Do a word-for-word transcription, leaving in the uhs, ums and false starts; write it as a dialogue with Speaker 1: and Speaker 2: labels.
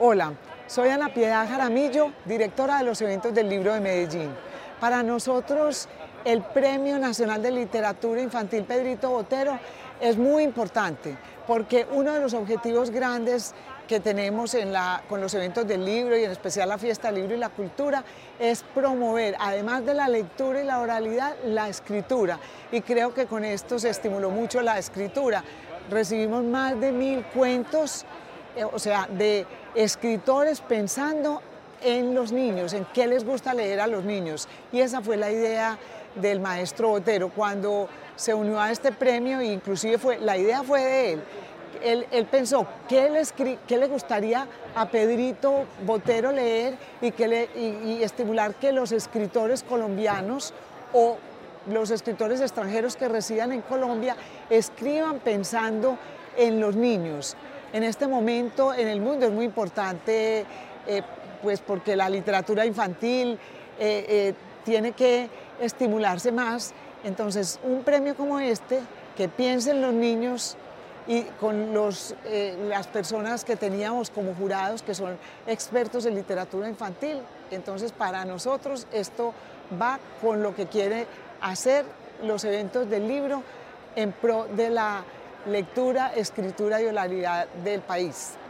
Speaker 1: Hola, soy Ana Piedad Jaramillo, directora de los eventos del Libro de Medellín. Para nosotros, el Premio Nacional de Literatura Infantil Pedrito Botero es muy importante porque uno de los objetivos grandes que tenemos en la, con los eventos del libro y en especial la Fiesta del Libro y la Cultura es promover, además de la lectura y la oralidad, la escritura. Y creo que con esto se estimuló mucho la escritura. Recibimos más de mil cuentos, eh, o sea, de escritores pensando en los niños, en qué les gusta leer a los niños. Y esa fue la idea del maestro Botero cuando se unió a este premio, e inclusive fue, la idea fue de él. Él, él pensó qué le, qué le gustaría a Pedrito Botero leer y, que le, y, y estimular que los escritores colombianos o los escritores extranjeros que residan en Colombia escriban pensando en los niños. En este momento en el mundo es muy importante, eh, pues porque la literatura infantil eh, eh, tiene que estimularse más. Entonces, un premio como este, que piense en los niños y con los, eh, las personas que teníamos como jurados, que son expertos en literatura infantil. Entonces, para nosotros esto va con lo que quiere hacer los eventos del libro en pro de la lectura, escritura y oralidad del país.